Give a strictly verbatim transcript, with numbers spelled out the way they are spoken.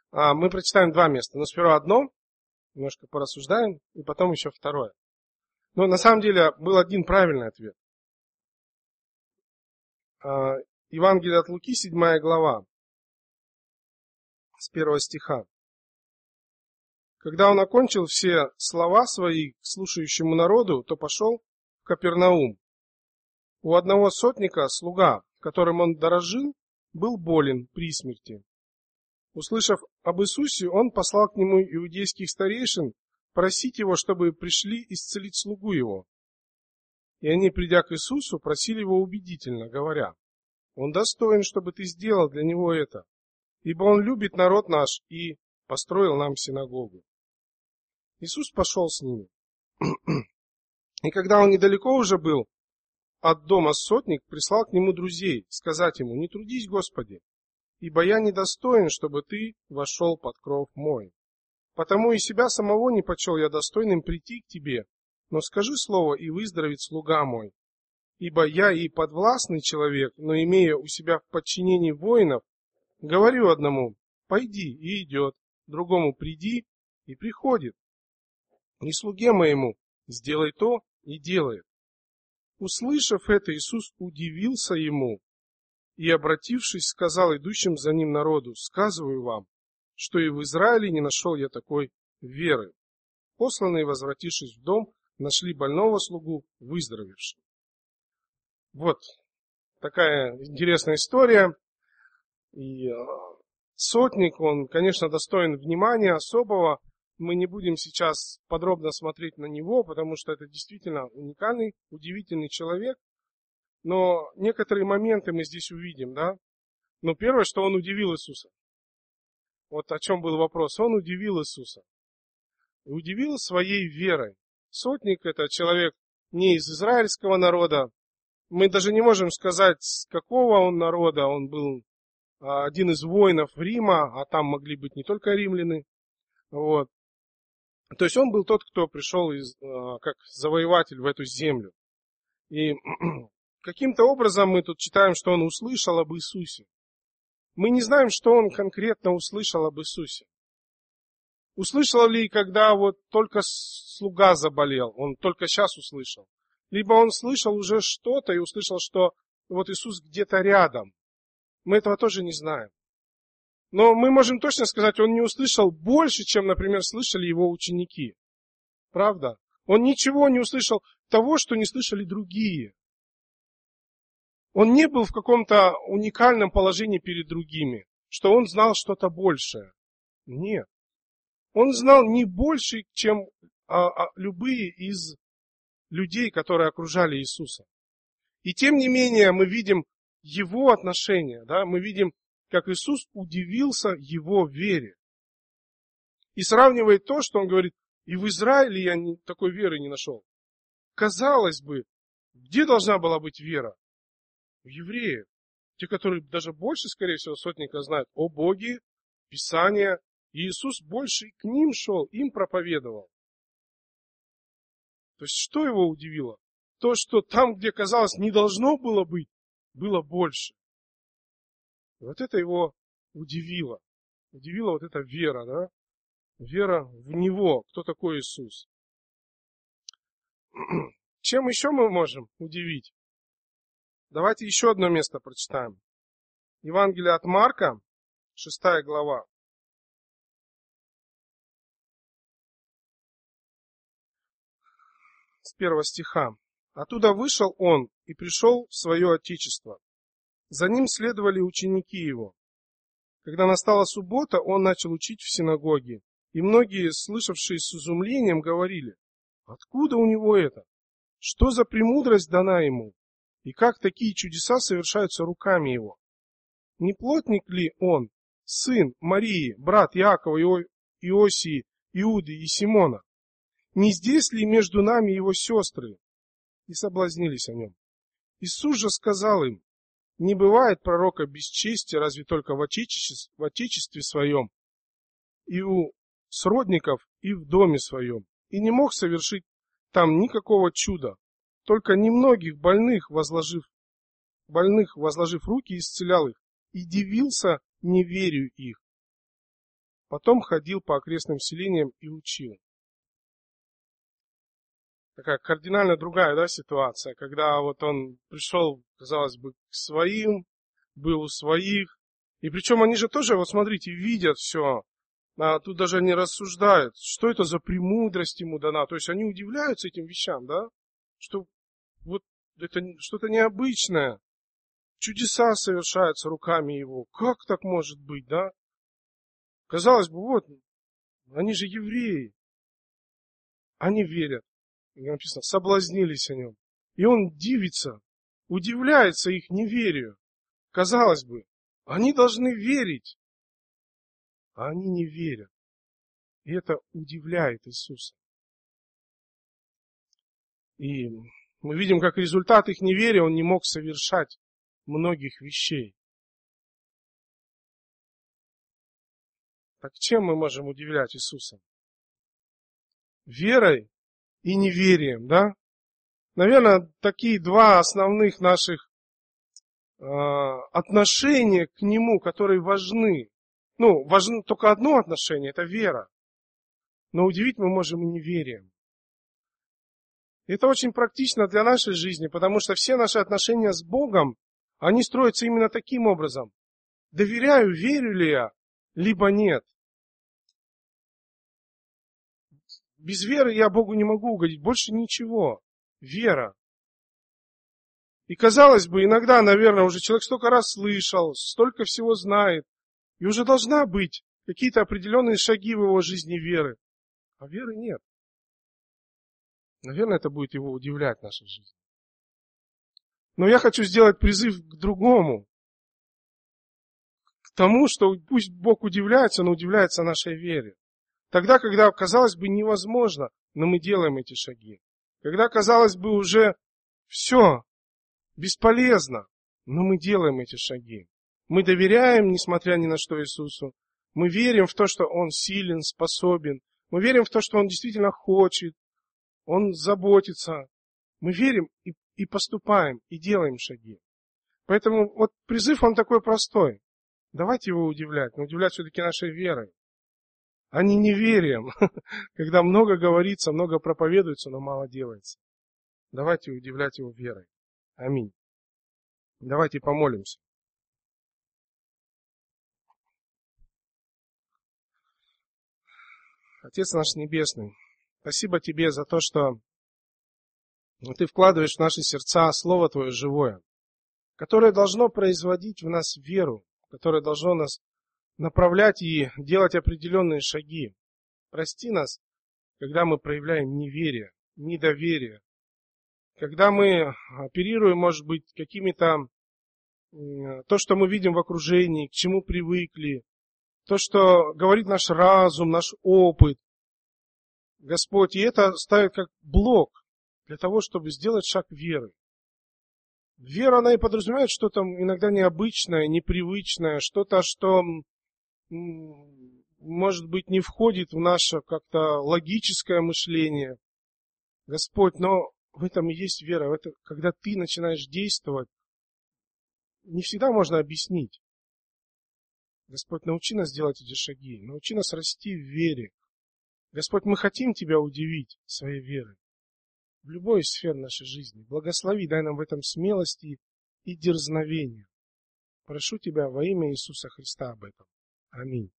А, мы прочитаем два места, но сперва одно, немножко порассуждаем, и потом еще второе. Но на самом деле был один правильный ответ. А, Евангелие от Луки, седьмая глава, с первого стиха. Когда он окончил все слова свои к слушающему народу, то пошел в Капернаум. У одного сотника слуга, которым он дорожил, был болен при смерти. Услышав об Иисусе, он послал к нему иудейских старейшин просить его, чтобы пришли исцелить слугу его. И они, придя к Иисусу, просили его убедительно, говоря: «Он достоин, чтобы ты сделал для него это, ибо он любит народ наш и построил нам синагогу». Иисус пошел с ними. И когда он недалеко уже был от дома, сотник прислал к нему друзей, сказать ему: «Не трудись, Господи, ибо я недостоин, чтобы ты вошел под кров мой. Потому и себя самого не почел я достойным прийти к тебе, но скажи слово, и выздоровеет слуга мой. Ибо я и подвластный человек, но имея у себя в подчинении воинов, говорю одному: пойди, и идет, другому: приди, и приходит, и слуге моему: сделай то, и делает». Услышав это, Иисус удивился ему и, обратившись, сказал идущим за ним народу: «Сказываю вам, что и в Израиле не нашел я такой веры». Посланные, возвратившись в дом, нашли больного слугу, выздоровевшим. Вот такая интересная история. И сотник, он, конечно, достоин внимания особого. Мы не будем сейчас подробно смотреть на него, потому что это действительно уникальный, удивительный человек. Но некоторые моменты мы здесь увидим, да? Но первое, что он удивил Иисуса. Вот о чем был вопрос. Он удивил Иисуса. И удивил своей верой. Сотник — это человек не из израильского народа. Мы даже не можем сказать, с какого он народа. Он был один из воинов Рима, а там могли быть не только римляне. Вот. То есть он был тот, кто пришел из, как завоеватель в эту землю. И каким-то образом мы тут читаем, что он услышал об Иисусе. Мы не знаем, что он конкретно услышал об Иисусе. Услышал ли, когда вот только слуга заболел, он только сейчас услышал. Либо он слышал уже что-то и услышал, что вот Иисус где-то рядом. Мы этого тоже не знаем. Но мы можем точно сказать, он не услышал больше, чем, например, слышали его ученики. Правда? Он ничего не услышал того, что не слышали другие. Он не был в каком-то уникальном положении перед другими, что он знал что-то большее. Нет. Он знал не больше, чем а, а, любые из людей, которые окружали Иисуса. И тем не менее мы видим его отношение, да? Мы видим, как Иисус удивился его вере. И сравнивает то, что он говорит: и в Израиле я не, такой веры не нашел. Казалось бы, где должна была быть вера? В евреев. Те, которые даже больше, скорее всего, сотника знают о Боге, Писания. И Иисус больше к ним шел, им проповедовал. То есть, что его удивило? То, что там, где, казалось, не должно было быть, было больше. И вот это его удивило. Удивила вот эта вера, да? Вера в Него, кто такой Иисус. Чем еще мы можем удивить? Давайте еще одно место прочитаем. Евангелие от Марка, шестая глава. С первого стиха. «Оттуда вышел он и пришел в свое отечество. За ним следовали ученики его. Когда настала суббота, он начал учить в синагоге. И многие, слышавшие с изумлением, говорили: откуда у него это? Что за премудрость дана ему? И как такие чудеса совершаются руками его? Не плотник ли он, сын Марии, брат Иакова, Иосии, Иуды и Симона? Не здесь ли между нами его сестры?» И соблазнились о нем. Иисус же сказал им: не бывает пророка без чести, разве только в отечестве, в отечестве своем, и у сродников, и в доме своем. И не мог совершить там никакого чуда, только немногих больных возложив, больных возложив руки, исцелял их, и дивился неверию их. Потом ходил по окрестным селениям и учил. Такая кардинально другая, да, ситуация, когда вот он пришел, казалось бы, к своим, был у своих. И причем они же тоже, вот смотрите, видят все. А тут даже не рассуждают, что это за премудрость ему дана. То есть они удивляются этим вещам, да, что вот это что-то необычное. Чудеса совершаются руками его. Как так может быть, да? Казалось бы, вот, они же евреи. Они верят. И написано, соблазнились о нем. И он дивится, удивляется их неверию. Казалось бы, они должны верить, а они не верят. И это удивляет Иисуса. И мы видим, как результат их неверия, он не мог совершать многих вещей. Так чем мы можем удивлять Иисуса? Верой и неверием, да? Наверное, такие два основных наших э, отношения к Нему, которые важны. Ну, важно только одно отношение, это вера. Но удивить мы можем и неверием. Это очень практично для нашей жизни, потому что все наши отношения с Богом, они строятся именно таким образом. Доверяю, верю ли я, либо нет. Без веры я Богу не могу угодить, больше ничего. Вера. И казалось бы, иногда, наверное, уже человек столько раз слышал, столько всего знает, и уже должна быть какие-то определенные шаги в его жизни веры. А веры нет. Наверное, это будет его удивлять в нашей жизни. Но я хочу сделать призыв к другому. К тому, что пусть Бог удивляется, но удивляется нашей вере. Тогда, когда, казалось бы, невозможно, но мы делаем эти шаги. Когда, казалось бы, уже все бесполезно, но мы делаем эти шаги. Мы доверяем, несмотря ни на что, Иисусу. Мы верим в то, что Он силен, способен. Мы верим в то, что Он действительно хочет. Он заботится. Мы верим и, и поступаем, и делаем шаги. Поэтому вот призыв, он такой простой. Давайте его удивлять, но удивлять все-таки нашей верой, а не неверием, когда много говорится, много проповедуется, но мало делается. Давайте удивлять его верой. Аминь. Давайте помолимся. Отец наш Небесный, спасибо Тебе за то, что Ты вкладываешь в наши сердца Слово Твое живое, которое должно производить в нас веру, которое должно нас направлять и делать определенные шаги. Прости нас, когда мы проявляем неверие, недоверие, когда мы оперируем, может быть, какими-то, то, что мы видим в окружении, к чему привыкли, то, что говорит наш разум, наш опыт. Господь, и это ставит как блок для того, чтобы сделать шаг веры. Вера, она и подразумевает что-то иногда необычное, непривычное, что-то, что, может быть, не входит в наше как-то логическое мышление. Господь, но в этом и есть вера. Это, когда ты начинаешь действовать, не всегда можно объяснить. Господь, научи нас делать эти шаги, научи нас расти в вере. Господь, мы хотим Тебя удивить своей верой в любой из сфер нашей жизни. Благослови, дай нам в этом смелости и дерзновения. Прошу Тебя во имя Иисуса Христа об этом. Аминь.